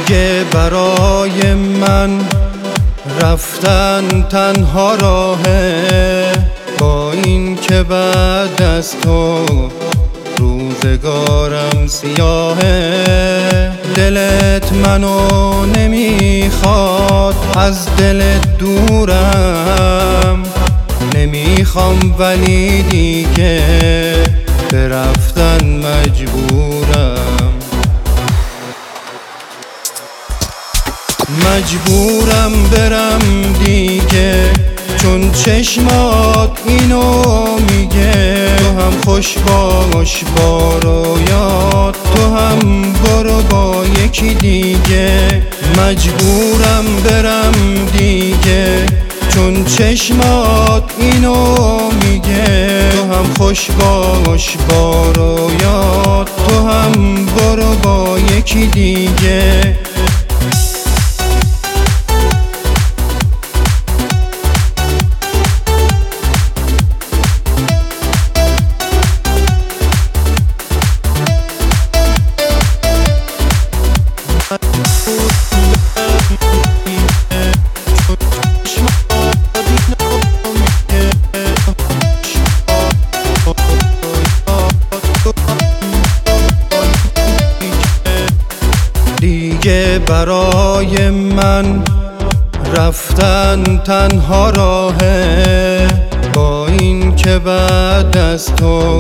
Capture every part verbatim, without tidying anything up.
دیگه برای من رفتن تنها راهه، با این که بعد از تو روزگارم سیاهه. دلت منو نمیخواد، از دلت دورم، نمیخوام ولی دیگه به رفتن مجبورم. مجبورم برم دیگه، چون چشمات اینو میگه. تو هم خوش باش با رویات، تو هم برو با یکی دیگه. مجبورم برم دیگه، چون چشمات اینو میگه. تو هم خوش باش با رویات، تو هم برو با یکی دیگه. دیگه برای من رفتن تنها راهه، با این که بعد از تو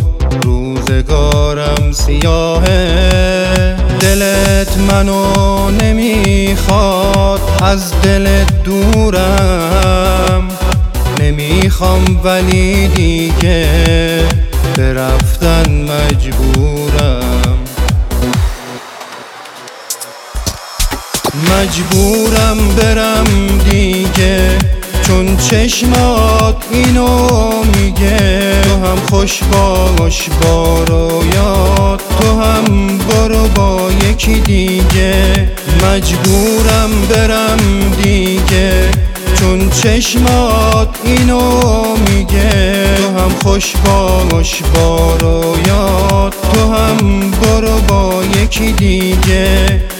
روزگارم سیاهه. دلت منو نمیخواد، از دلت دورم، نمیخوام ولی دیگه به رفتن مجبورم. مجبورم برم دیگه، چون چشمات اینو میگه. تو هم خوش باش با رویات، تو هم برو با یکی دیگه. مجبورم برم دیگه، چون چشمات اینو میگه. تو هم خوش باش با رویات، تو هم برو با یکی دیگه.